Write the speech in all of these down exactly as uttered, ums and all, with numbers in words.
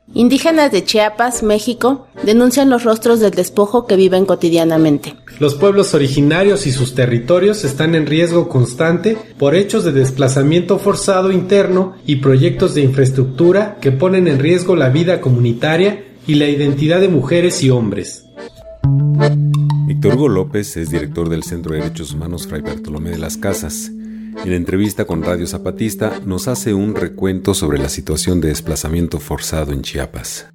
Indígenas de Chiapas, México, denuncian los rostros del despojo que viven cotidianamente. Los pueblos originarios y sus territorios están en riesgo constante por hechos de desplazamiento forzado interno y proyectos de infraestructura que ponen en riesgo la vida comunitaria y la identidad de mujeres y hombres. Víctor Hugo López es director del Centro de Derechos Humanos Fray Bartolomé de las Casas. En entrevista con Radio Zapatista nos hace un recuento sobre la situación de desplazamiento forzado en Chiapas.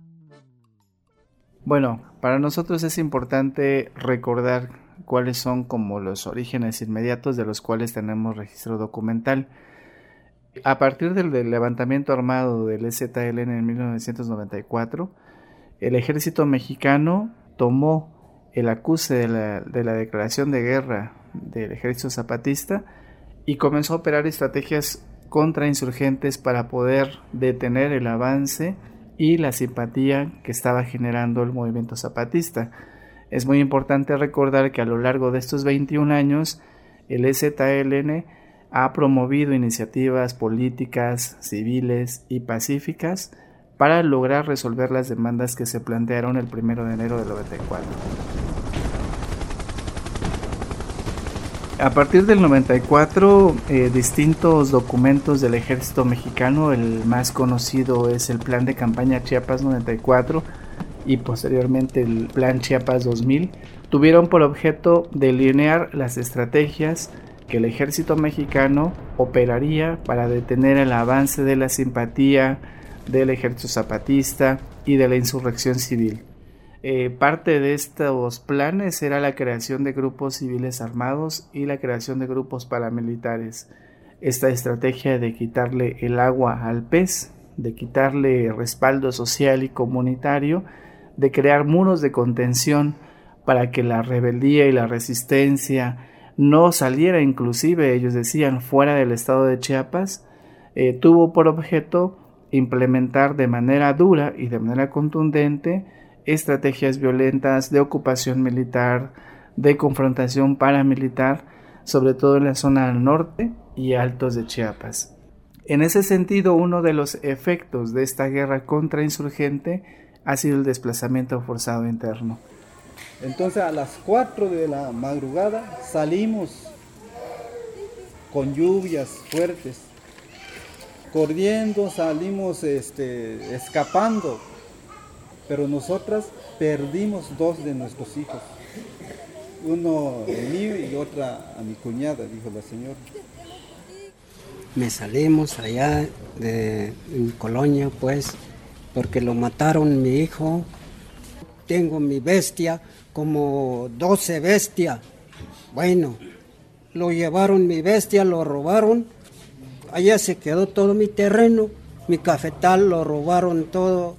Bueno, para nosotros es importante recordar cuáles son como los orígenes inmediatos de los cuales tenemos registro documental. A partir del, del levantamiento armado del E Z L N en mil novecientos noventa y cuatro, el ejército mexicano tomó el acuse de la, de la declaración de guerra del ejército zapatista y comenzó a operar estrategias contrainsurgentes para poder detener el avance y la simpatía que estaba generando el movimiento zapatista. Es muy importante recordar que a lo largo de estos veintiún años, el E Z L N ha promovido iniciativas políticas, civiles y pacíficas para lograr resolver las demandas que se plantearon el primero de enero del noventa y cuatro. A partir del noventa y cuatro, eh, distintos documentos del ejército mexicano, el más conocido es el Plan de Campaña Chiapas noventa y cuatro y posteriormente el Plan Chiapas dos mil, tuvieron por objeto delinear las estrategias que el ejército mexicano operaría para detener el avance de la simpatía del ejército zapatista y de la insurrección civil. Eh, parte de estos planes era la creación de grupos civiles armados y la creación de grupos paramilitares. Esta estrategia de quitarle el agua al pez, de quitarle respaldo social y comunitario, de crear muros de contención para que la rebeldía y la resistencia no saliera, inclusive ellos decían, fuera del estado de Chiapas, eh, tuvo por objeto implementar de manera dura y de manera contundente estrategias violentas de ocupación militar, de confrontación paramilitar, sobre todo en la zona norte y altos de Chiapas. En ese sentido, uno de los efectos de esta guerra contrainsurgente ha sido el desplazamiento forzado interno. Entonces a las cuatro de la madrugada salimos con lluvias fuertes, corriendo, salimos este, escapando. Pero nosotras perdimos dos de nuestros hijos, uno mío y otra a mi cuñada, dijo la señora. Me salimos allá de mi colonia, pues, porque lo mataron mi hijo. Tengo mi bestia, como doce bestias. Bueno, lo llevaron mi bestia, lo robaron. Allá se quedó todo mi terreno, mi cafetal lo robaron todo.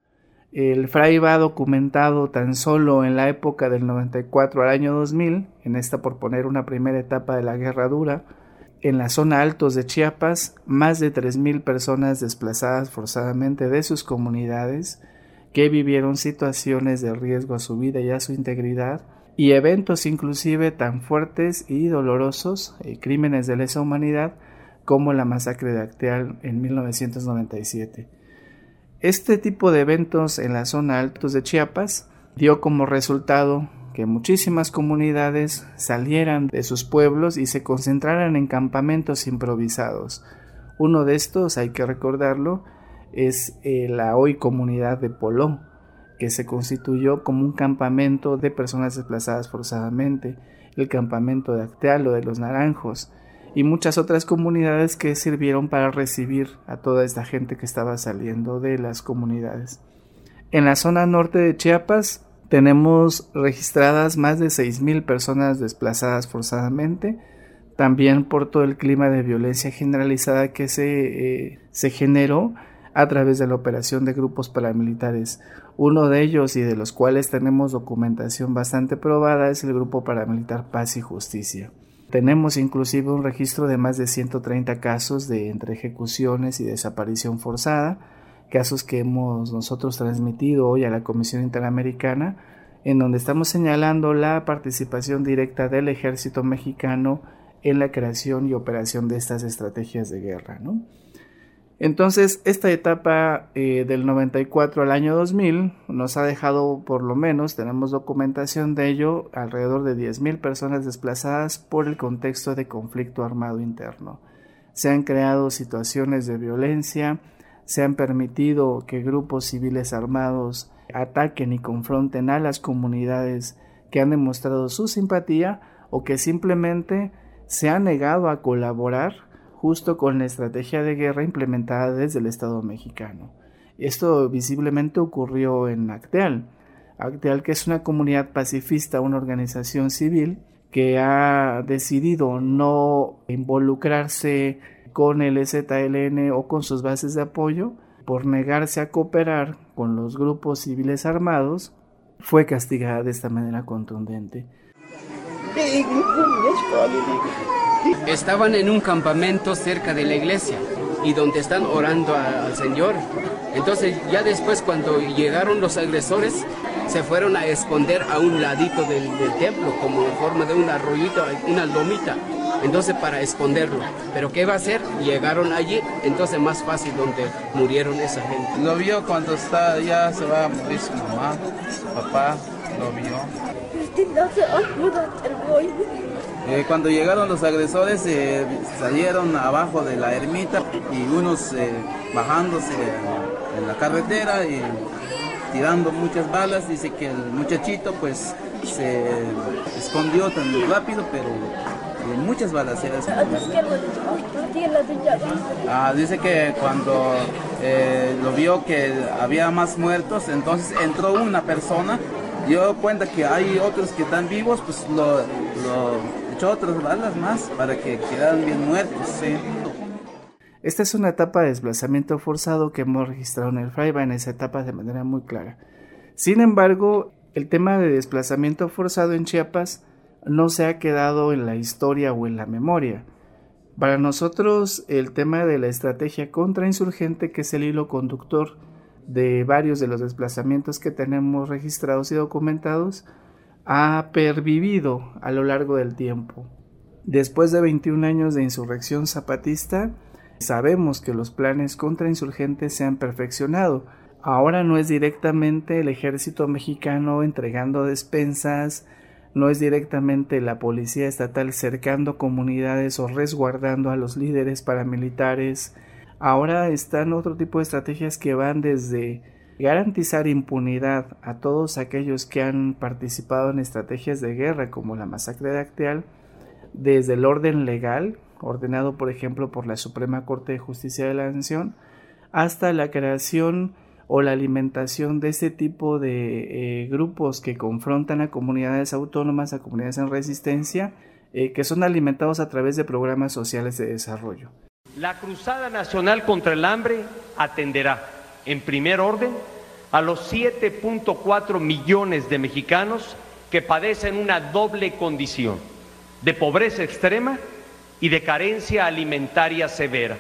El fray va documentado tan solo en la época del noventa y cuatro al año dos mil, en esta por poner una primera etapa de la guerra dura, en la zona altos de Chiapas, más de tres mil personas desplazadas forzadamente de sus comunidades que vivieron situaciones de riesgo a su vida y a su integridad, y eventos inclusive tan fuertes y dolorosos, eh, crímenes de lesa humanidad, como la masacre de Acteal en mil novecientos noventa y siete. Este tipo de eventos en la zona altos de Chiapas dio como resultado que muchísimas comunidades salieran de sus pueblos y se concentraran en campamentos improvisados. Uno de estos, hay que recordarlo, es eh, la hoy comunidad de Poló, que se constituyó como un campamento de personas desplazadas forzadamente, el campamento de Acteal o de los Naranjos, y muchas otras comunidades que sirvieron para recibir a toda esta gente que estaba saliendo de las comunidades. En la zona norte de Chiapas tenemos registradas más de seis mil personas desplazadas forzadamente, también por todo el clima de violencia generalizada que se, eh, se generó a través de la operación de grupos paramilitares. Uno de ellos, y de los cuales tenemos documentación bastante probada, es el Grupo Paramilitar Paz y Justicia. Tenemos inclusive un registro de más de ciento treinta casos de entre ejecuciones y desaparición forzada, casos que hemos nosotros transmitido hoy a la Comisión Interamericana, en donde estamos señalando la participación directa del ejército mexicano en la creación y operación de estas estrategias de guerra, ¿no? Entonces, esta etapa eh, del noventa y cuatro al año dos mil nos ha dejado, por lo menos, tenemos documentación de ello, alrededor de diez mil personas desplazadas por el contexto de conflicto armado interno. Se han creado situaciones de violencia, se han permitido que grupos civiles armados ataquen y confronten a las comunidades que han demostrado su simpatía o que simplemente se han negado a colaborar justo con la estrategia de guerra implementada desde el Estado mexicano. Esto visiblemente ocurrió en Acteal. Acteal, que es una comunidad pacifista, una organización civil que ha decidido no involucrarse con el E Z L N o con sus bases de apoyo por negarse a cooperar con los grupos civiles armados, fue castigada de esta manera contundente. Estaban en un campamento cerca de la iglesia y donde están orando a, al Señor. Entonces ya después, cuando llegaron los agresores, se fueron a esconder a un ladito del, del templo como en forma de un arroyito, una lomita, entonces para esconderlo. Pero ¿qué va a hacer? Llegaron allí, entonces más fácil donde murieron esa gente. Lo vio cuando está, ya se va a morir su mamá, su papá, lo vio. Eh, cuando llegaron los agresores, eh, salieron abajo de la ermita y unos eh, bajándose en la carretera y tirando muchas balas. Dice que el muchachito pues se escondió tan rápido, pero eh, muchas balaceras. Ah, dice que cuando eh, lo vio que había más muertos, entonces entró una persona, dio cuenta que hay otros que están vivos, pues lo, lo echó otras balas más para que quedaran bien muertos. Sí. Esta es una etapa de desplazamiento forzado que hemos registrado en el Fraiba, en esa etapa de manera muy clara. Sin embargo, el tema de desplazamiento forzado en Chiapas no se ha quedado en la historia o en la memoria. Para nosotros, el tema de la estrategia contrainsurgente, que es el hilo conductor de varios de los desplazamientos que tenemos registrados y documentados, ha pervivido a lo largo del tiempo. Después de veintiún años de insurrección zapatista, sabemos que los planes contrainsurgentes se han perfeccionado. Ahora no es directamente el ejército mexicano entregando despensas, no es directamente la policía estatal cercando comunidades o resguardando a los líderes paramilitares. Ahora están otro tipo de estrategias que van desde garantizar impunidad a todos aquellos que han participado en estrategias de guerra como la masacre de Acteal, desde el orden legal, ordenado por ejemplo por la Suprema Corte de Justicia de la Nación, hasta la creación o la alimentación de este tipo de eh, grupos que confrontan a comunidades autónomas, a comunidades en resistencia, eh, que son alimentados a través de programas sociales de desarrollo. La Cruzada Nacional contra el Hambre atenderá, en primer orden, a los siete punto cuatro millones de mexicanos que padecen una doble condición, de pobreza extrema y de carencia alimentaria severa.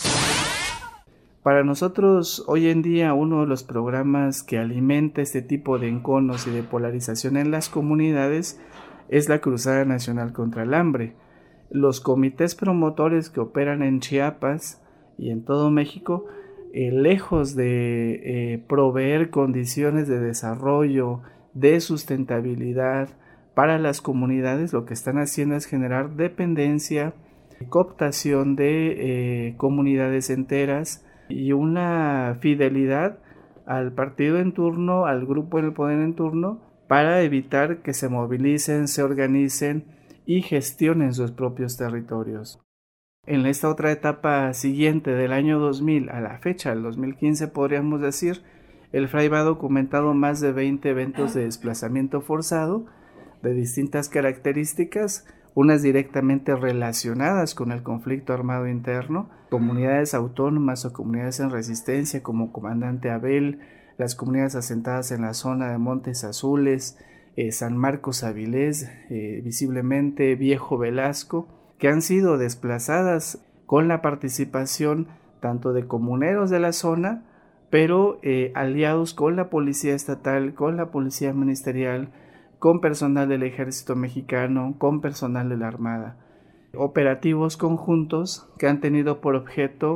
Para nosotros, hoy en día, uno de los programas que alimenta este tipo de enconos y de polarización en las comunidades es la Cruzada Nacional contra el Hambre. Los comités promotores que operan en Chiapas y en todo México, eh, lejos de eh, proveer condiciones de desarrollo, de sustentabilidad para las comunidades, lo que están haciendo es generar dependencia, cooptación de eh, comunidades enteras y una fidelidad al partido en turno, al grupo en el poder en turno, para evitar que se movilicen, se organicen y gestionen sus propios territorios. En esta otra etapa siguiente del año dos mil a la fecha, el dos mil quince podríamos decir, el Fraiba ha documentado más de veinte eventos de desplazamiento forzado de distintas características, unas directamente relacionadas con el conflicto armado interno, comunidades autónomas o comunidades en resistencia como Comandante Abel, las comunidades asentadas en la zona de Montes Azules, eh, San Marcos Avilés, eh, visiblemente Viejo Velasco, que han sido desplazadas con la participación tanto de comuneros de la zona, pero eh, aliados con la policía estatal, con la policía ministerial, con personal del ejército mexicano, con personal de la Armada. Operativos conjuntos que han tenido por objeto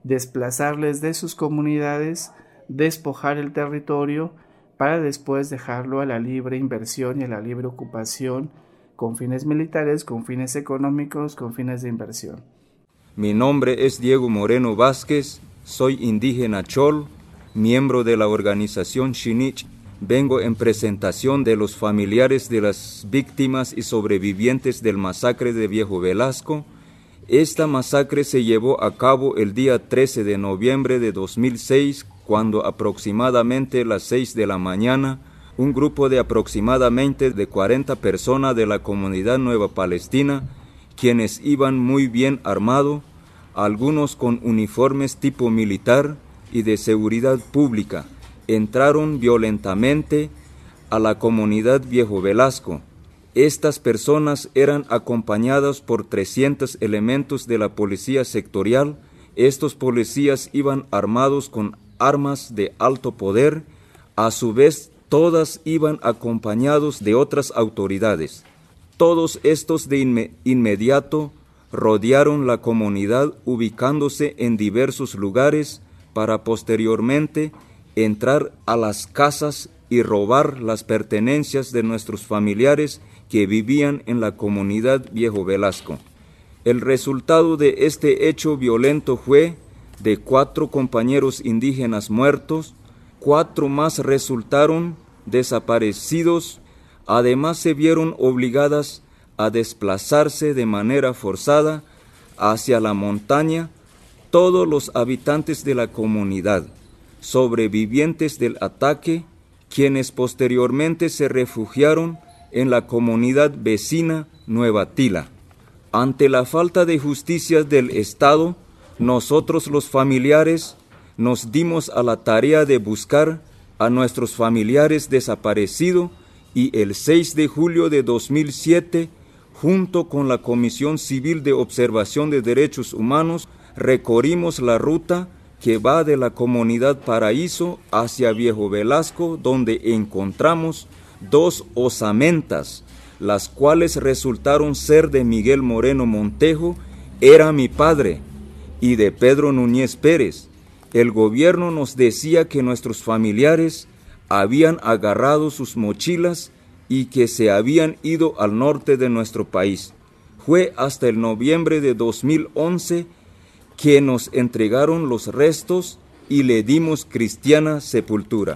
desplazarles de sus comunidades, despojar el territorio para después dejarlo a la libre inversión y a la libre ocupación con fines militares, con fines económicos, con fines de inversión. Mi nombre es Diego Moreno Vázquez, soy indígena Chol, miembro de la organización Xinich. Vengo en presentación de los familiares de las víctimas y sobrevivientes del masacre de Viejo Velasco. Esta masacre se llevó a cabo el día trece de noviembre de dos mil seis, cuando aproximadamente a las seis de la mañana, un grupo de aproximadamente de cuarenta personas de la comunidad Nueva Palestina, quienes iban muy bien armados, algunos con uniformes tipo militar y de seguridad pública, entraron violentamente a la comunidad Viejo Velasco. Estas personas eran acompañadas por trescientos elementos de la policía sectorial. Estos policías iban armados con armas de alto poder. A su vez, todas iban acompañados de otras autoridades. Todos estos de inme- inmediato rodearon la comunidad, ubicándose en diversos lugares para posteriormente entrar a las casas y robar las pertenencias de nuestros familiares que vivían en la comunidad Viejo Velasco. El resultado de este hecho violento fue de cuatro compañeros indígenas muertos, cuatro más resultaron desaparecidos, además se vieron obligadas a desplazarse de manera forzada hacia la montaña todos los habitantes de la comunidad, sobrevivientes del ataque, quienes posteriormente se refugiaron en la comunidad vecina Nueva Tila. Ante la falta de justicia del Estado, nosotros los familiares nos dimos a la tarea de buscar a nuestros familiares desaparecidos y el seis de julio de dos mil siete, junto con la Comisión Civil de Observación de Derechos Humanos, recorrimos la ruta que va de la comunidad Paraíso hacia Viejo Velasco, donde encontramos dos osamentas, las cuales resultaron ser de Miguel Moreno Montejo, era mi padre, y de Pedro Núñez Pérez. El gobierno nos decía que nuestros familiares habían agarrado sus mochilas y que se habían ido al norte de nuestro país. Fue hasta el noviembre de dos mil once que nos entregaron los restos y le dimos cristiana sepultura.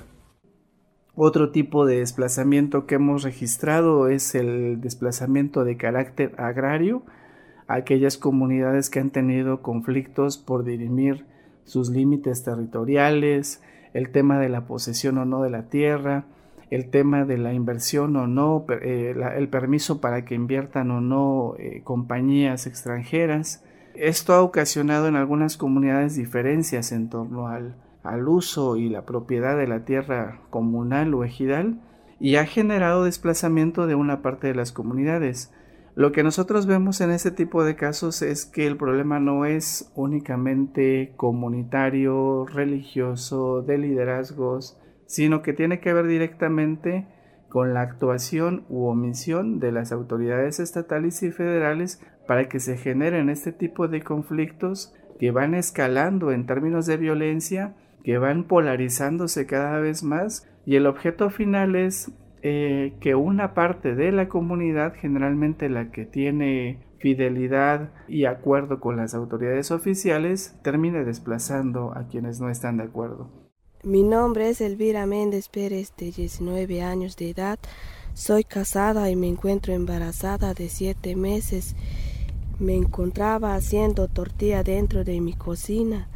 Otro tipo de desplazamiento que hemos registrado es el desplazamiento de carácter agrario, aquellas comunidades que han tenido conflictos por dirimir sus límites territoriales, el tema de la posesión o no de la tierra, el tema de la inversión o no, eh, la, el permiso para que inviertan o no eh, compañías extranjeras. Esto ha ocasionado en algunas comunidades diferencias en torno al, al uso y la propiedad de la tierra comunal o ejidal y ha generado desplazamiento de una parte de las comunidades. Lo que nosotros vemos en este tipo de casos es que el problema no es únicamente comunitario, religioso, de liderazgos, sino que tiene que ver directamente con la actuación u omisión de las autoridades estatales y federales para que se generen este tipo de conflictos que van escalando en términos de violencia, que van polarizándose cada vez más, y el objeto final es eh, que una parte de la comunidad, generalmente la que tiene fidelidad y acuerdo con las autoridades oficiales, termine desplazando a quienes no están de acuerdo. Mi nombre es Elvira Méndez Pérez, de diecinueve años de edad. Soy casada y me encuentro embarazada de siete meses. Me encontraba haciendo tortilla dentro de mi cocina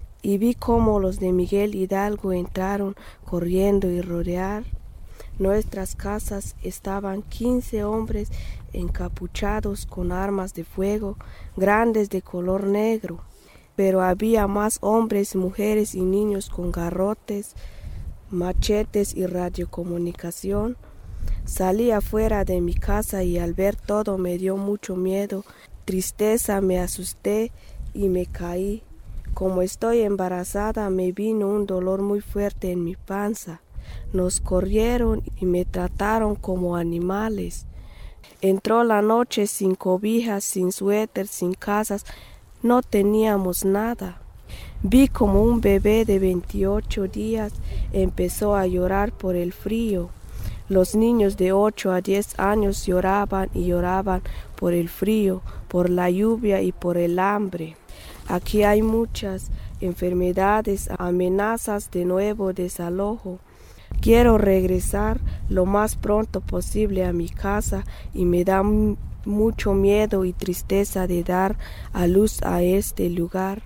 y vi cómo los de Miguel Hidalgo entraron corriendo y rodear nuestras casas. Estaban quince hombres encapuchados con armas de fuego grandes de color negro, pero había más hombres, mujeres y niños con garrotes, machetes y radiocomunicación. Salí afuera de mi casa y al ver todo me dio mucho miedo, tristeza, me asusté y me caí. Como estoy embarazada, me vino un dolor muy fuerte en mi panza. Nos corrieron y me trataron como animales. Entró la noche sin cobijas, sin suéter, sin casas. No teníamos nada. Vi como un bebé de veintiocho días empezó a llorar por el frío. Los niños de ocho a diez años lloraban y lloraban por el frío, por la lluvia y por el hambre. Aquí hay muchas enfermedades, amenazas de nuevo desalojo. Quiero regresar lo más pronto posible a mi casa y me da m- mucho miedo y tristeza de dar a luz a este lugar.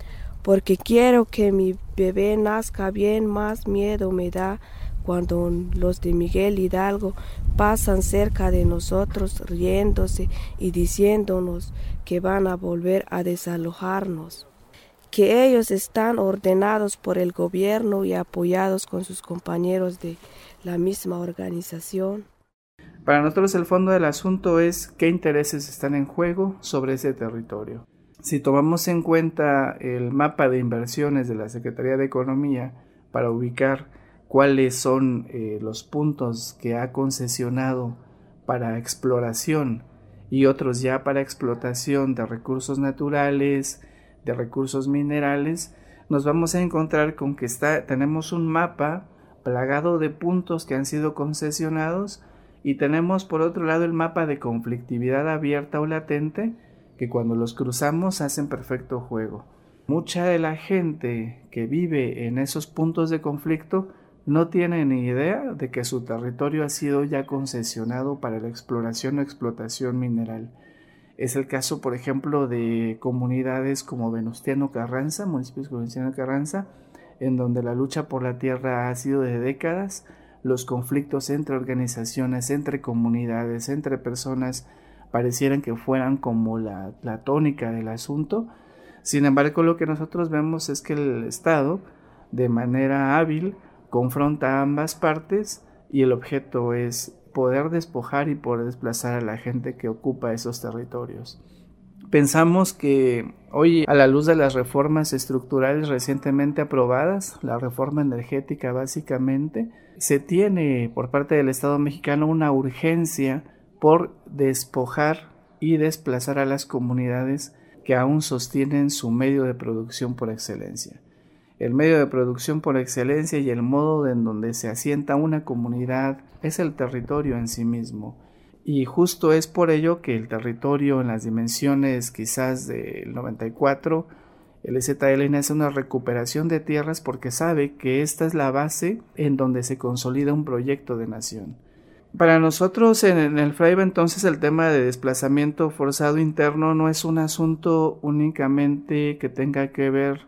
Porque quiero que mi bebé nazca bien, más miedo me da cuando los de Miguel Hidalgo pasan cerca de nosotros riéndose y diciéndonos que van a volver a desalojarnos, que ellos están ordenados por el gobierno y apoyados con sus compañeros de la misma organización. Para nosotros el fondo del asunto es qué intereses están en juego sobre ese territorio. Si tomamos en cuenta el mapa de inversiones de la Secretaría de Economía para ubicar cuáles son eh, los puntos que ha concesionado para exploración y otros ya para explotación de recursos naturales, de recursos minerales, nos vamos a encontrar con que está, tenemos un mapa plagado de puntos que han sido concesionados y tenemos por otro lado el mapa de conflictividad abierta o latente que cuando los cruzamos hacen perfecto juego. Mucha de la gente que vive en esos puntos de conflicto no tiene ni idea de que su territorio ha sido ya concesionado para la exploración o explotación mineral. Es el caso, por ejemplo, de comunidades como Venustiano Carranza, municipios como Venustiano Carranza, en donde la lucha por la tierra ha sido de décadas, los conflictos entre organizaciones, entre comunidades, entre personas, parecieran que fueran como la, la tónica del asunto. Sin embargo, lo que nosotros vemos es que el Estado, de manera hábil, confronta a ambas partes y el objeto es poder despojar y poder desplazar a la gente que ocupa esos territorios. Pensamos que hoy, a la luz de las reformas estructurales recientemente aprobadas, la reforma energética básicamente, se tiene por parte del Estado mexicano una urgencia por despojar y desplazar a las comunidades que aún sostienen su medio de producción por excelencia. El medio de producción por excelencia y el modo en donde se asienta una comunidad es el territorio en sí mismo. Y justo es por ello que el territorio en las dimensiones quizás del noventa y cuatro, el E Z L N hace una recuperación de tierras porque sabe que esta es la base en donde se consolida un proyecto de nación. Para nosotros en el Fraiba entonces el tema de desplazamiento forzado interno no es un asunto únicamente que tenga que ver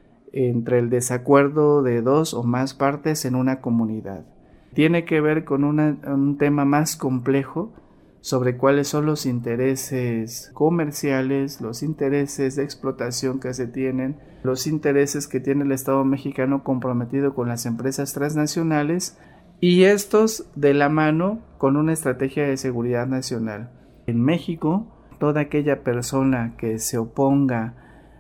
entre el desacuerdo de dos o más partes en una comunidad. Tiene que ver con una, un tema más complejo sobre cuáles son los intereses comerciales, los intereses de explotación que se tienen, los intereses que tiene el Estado mexicano comprometido con las empresas transnacionales y estos de la mano con una estrategia de seguridad nacional. En México, toda aquella persona que se oponga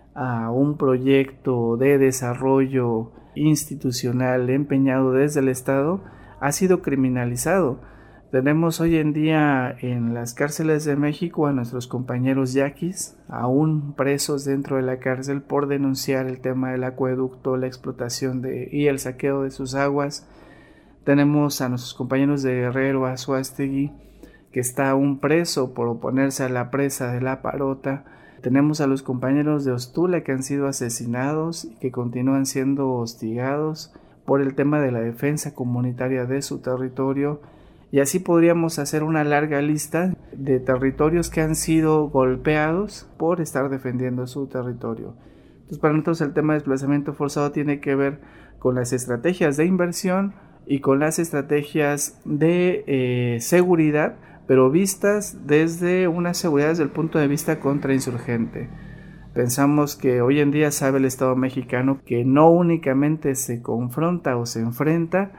a un proyecto de desarrollo institucional empeñado desde el Estado ha sido criminalizado. Tenemos hoy en día en las cárceles de México a nuestros compañeros yaquis, aún presos dentro de la cárcel por denunciar el tema del acueducto, la explotación de, y el saqueo de sus aguas. Tenemos a nuestros compañeros de Guerrero, Azuastegui, que está aún preso por oponerse a la presa de La Parota. Tenemos a los compañeros de Ostula que han sido asesinados y que continúan siendo hostigados por el tema de la defensa comunitaria de su territorio. Y así podríamos hacer una larga lista de territorios que han sido golpeados por estar defendiendo su territorio. Entonces, para nosotros el tema de desplazamiento forzado tiene que ver con las estrategias de inversión y con las estrategias de eh, seguridad, pero vistas desde una seguridad desde el punto de vista contrainsurgente. Pensamos que hoy en día sabe el Estado mexicano que no únicamente se confronta o se enfrenta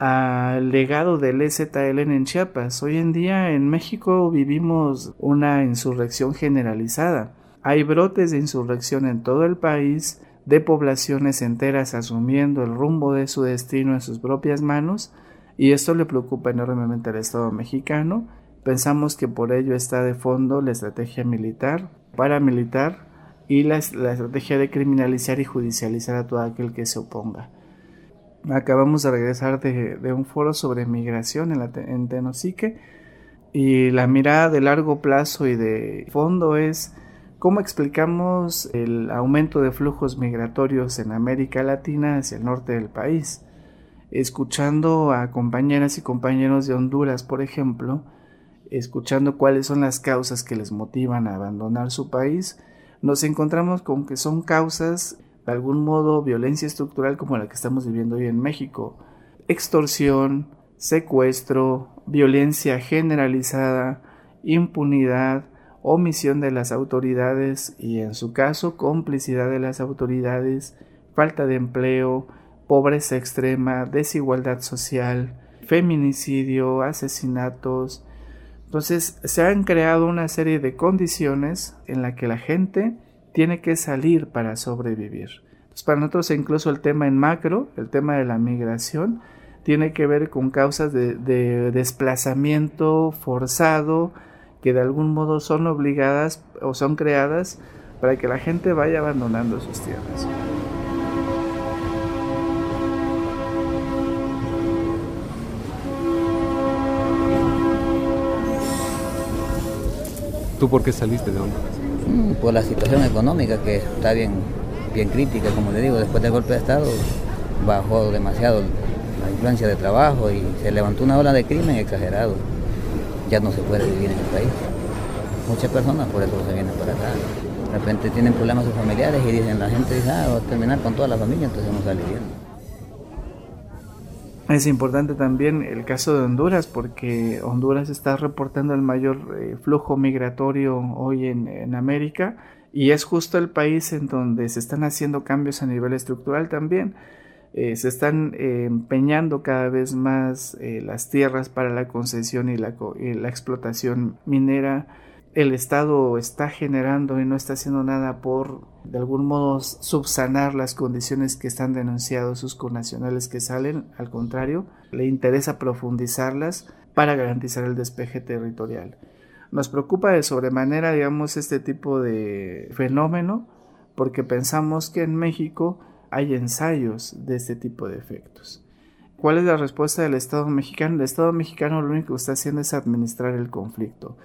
al legado del E Z L N en Chiapas. Hoy en día en México vivimos una insurrección generalizada. Hay brotes de insurrección en todo el país, de poblaciones enteras asumiendo el rumbo de su destino en sus propias manos, y esto le preocupa enormemente al Estado mexicano. Pensamos que por ello está de fondo la estrategia militar, paramilitar y la, la estrategia de criminalizar y judicializar a todo aquel que se oponga. Acabamos de regresar de, de un foro sobre migración en, la, en Tenosique, y la mirada de largo plazo y de fondo es cómo explicamos el aumento de flujos migratorios en América Latina hacia el norte del país. Escuchando a compañeras y compañeros de Honduras, por ejemplo, escuchando cuáles son las causas que les motivan a abandonar su país, nos encontramos con que son causas, de algún modo, violencia estructural como la que estamos viviendo hoy en México. Extorsión, secuestro, violencia generalizada, impunidad, omisión de las autoridades y, en su caso, complicidad de las autoridades, falta de empleo, pobreza extrema, desigualdad social, feminicidio, asesinatos. Entonces se han creado una serie de condiciones en la que la gente tiene que salir para sobrevivir. Entonces, para nosotros incluso el tema en macro, el tema de la migración, tiene que ver con causas de, de desplazamiento forzado que de algún modo son obligadas o son creadas para que la gente vaya abandonando sus tierras. ¿Tú por qué saliste de Honduras? Mm, por la situación económica que está bien, bien crítica, como le digo, después del golpe de Estado bajó demasiado la influencia de trabajo y se levantó una ola de crimen exagerado. Ya no se puede vivir en el país. Muchas personas por eso se vienen para acá. De repente tienen problemas sus familiares y dicen, la gente dice, ah, va a terminar con toda la familia, entonces vamos a salir. Es importante también el caso de Honduras, porque Honduras está reportando el mayor eh, flujo migratorio hoy en, en América, y es justo el país en donde se están haciendo cambios a nivel estructural también. Eh, se están eh, empeñando cada vez más eh, las tierras para la concesión y la, y la explotación minera. El Estado está generando y no está haciendo nada por, de algún modo, subsanar las condiciones que están denunciados sus connacionales que salen. Al contrario, le interesa profundizarlas para garantizar el despeje territorial. Nos preocupa de sobremanera, digamos, este tipo de fenómeno, porque pensamos que en México hay ensayos de este tipo de efectos. ¿Cuál es la respuesta del Estado mexicano? El Estado mexicano lo único que está haciendo es administrar el conflicto.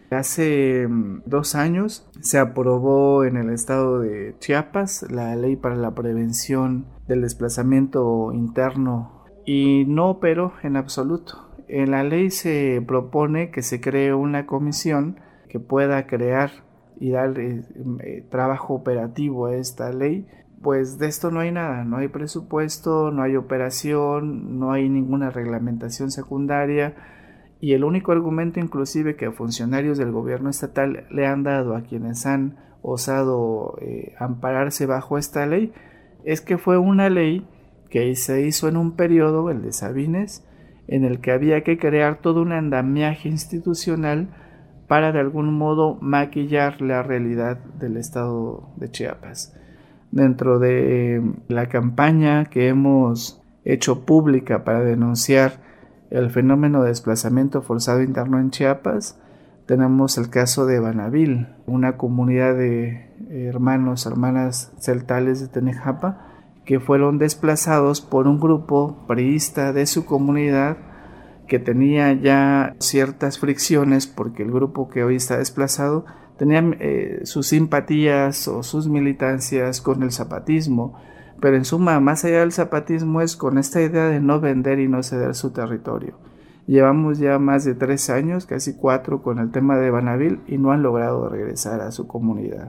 Hace dos años se aprobó en el estado de Chiapas la ley para la prevención del desplazamiento interno y no operó en absoluto. En la ley se propone que se cree una comisión que pueda crear y dar eh, eh, trabajo operativo a esta ley. Pues de esto no hay nada, no hay presupuesto, no hay operación, no hay ninguna reglamentación secundaria. Y el único argumento inclusive que funcionarios del gobierno estatal le han dado a quienes han osado eh, ampararse bajo esta ley es que fue una ley que se hizo en un periodo, el de Sabines, en el que había que crear todo un andamiaje institucional para de algún modo maquillar la realidad del estado de Chiapas. Dentro de la campaña que hemos hecho pública para denunciar el fenómeno de desplazamiento forzado interno en Chiapas, tenemos el caso de Banavil, una comunidad de hermanos, hermanas celtales de Tenejapa, que fueron desplazados por un grupo priista de su comunidad que tenía ya ciertas fricciones porque el grupo que hoy está desplazado tenía eh, sus simpatías o sus militancias con el zapatismo. Pero en suma, más allá del zapatismo es con esta idea de no vender y no ceder su territorio. Llevamos ya más de tres años, casi cuatro, con el tema de Banavil y no han logrado regresar a su comunidad.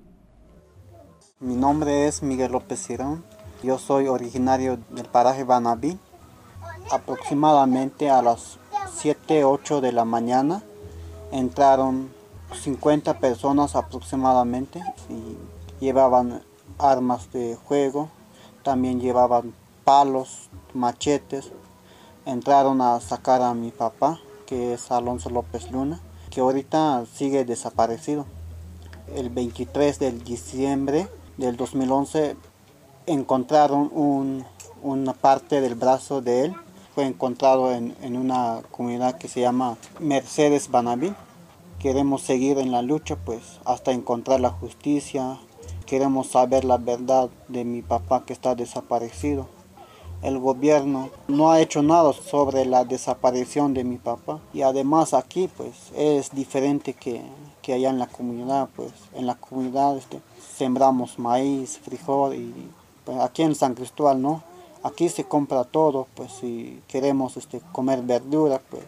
Mi nombre es Miguel López Girón. Yo soy originario del paraje Banavil. Aproximadamente a las siete, ocho de la mañana entraron cincuenta personas aproximadamente y llevaban armas de fuego, también llevaban palos, machetes. Entraron a sacar a mi papá, que es Alonso López Luna, que ahorita sigue desaparecido. El veintitrés de diciembre del dos mil once encontraron un, una parte del brazo de él. Fue encontrado en, en una comunidad que se llama Mercedes Banavil. Queremos seguir en la lucha pues hasta encontrar la justicia, queremos saber la verdad de mi papá que está desaparecido. El gobierno no ha hecho nada sobre la desaparición de mi papá y además aquí pues es diferente que, que allá en la comunidad. Pues en la comunidad este, sembramos maíz, frijol y pues, aquí en San Cristóbal no, aquí se compra todo, pues si queremos este, comer verdura pues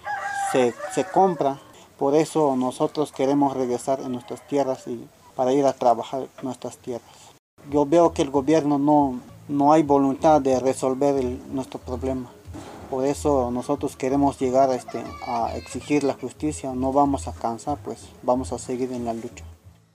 se, se compra. Por eso nosotros queremos regresar a nuestras tierras y para ir a trabajar en nuestras tierras. Yo veo que el gobierno no No hay voluntad de resolver el, nuestro problema. Por eso nosotros queremos llegar a, este, a exigir la justicia. No vamos a cansar, pues vamos a seguir en la lucha.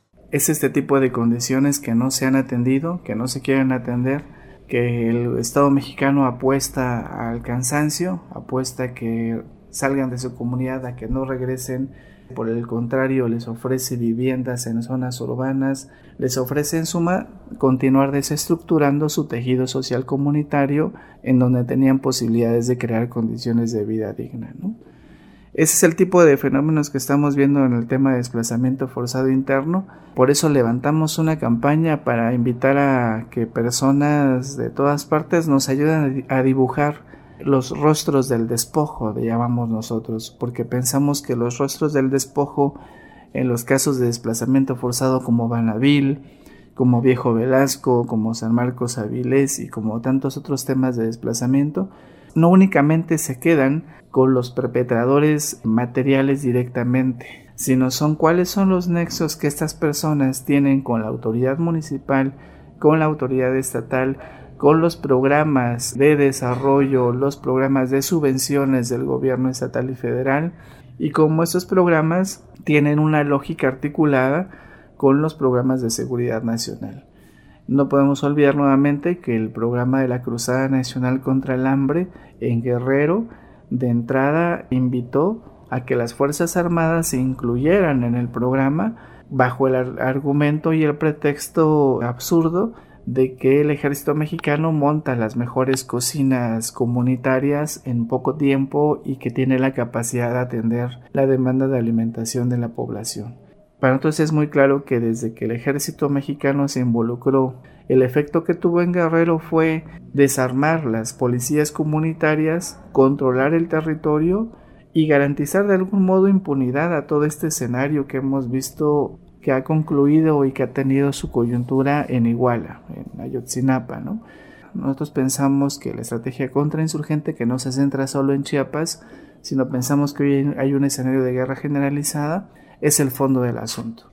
Es este tipo de condiciones que no se han atendido, que no se quieren atender, que el Estado mexicano apuesta al cansancio, apuesta a que salgan de su comunidad, a que no regresen. Por el contrario, les ofrece viviendas en zonas urbanas, les ofrece en suma continuar desestructurando su tejido social comunitario en donde tenían posibilidades de crear condiciones de vida digna, ¿no? Ese es el tipo de fenómenos que estamos viendo en el tema de desplazamiento forzado interno. Por eso levantamos una campaña para invitar a que personas de todas partes nos ayuden a dibujar los rostros del despojo, le llamamos nosotros, porque pensamos que los rostros del despojo en los casos de desplazamiento forzado como Banavil, como Viejo Velasco, como San Marcos Avilés y como tantos otros temas de desplazamiento, no únicamente se quedan con los perpetradores materiales directamente, sino son cuáles son los nexos que estas personas tienen con la autoridad municipal, con la autoridad estatal, con los programas de desarrollo, los programas de subvenciones del gobierno estatal y federal, y cómo estos programas tienen una lógica articulada con los programas de seguridad nacional. No podemos olvidar nuevamente que el programa de la Cruzada Nacional contra el Hambre en Guerrero, de entrada invitó a que las Fuerzas Armadas se incluyeran en el programa bajo el argumento y el pretexto absurdo de que el ejército mexicano monta las mejores cocinas comunitarias en poco tiempo y que tiene la capacidad de atender la demanda de alimentación de la población. Para nosotros es muy claro que desde que el ejército mexicano se involucró, el efecto que tuvo en Guerrero fue desarmar las policías comunitarias, controlar el territorio y garantizar de algún modo impunidad a todo este escenario que hemos visto que ha concluido y que ha tenido su coyuntura en Iguala, en Ayotzinapa, ¿no? Nosotros pensamos que la estrategia contrainsurgente, que no se centra solo en Chiapas, sino pensamos que hoy hay un escenario de guerra generalizada, es el fondo del asunto.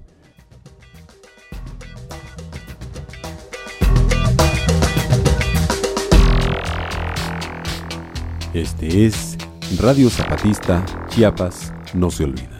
Este es Radio Zapatista, Chiapas no se olvida.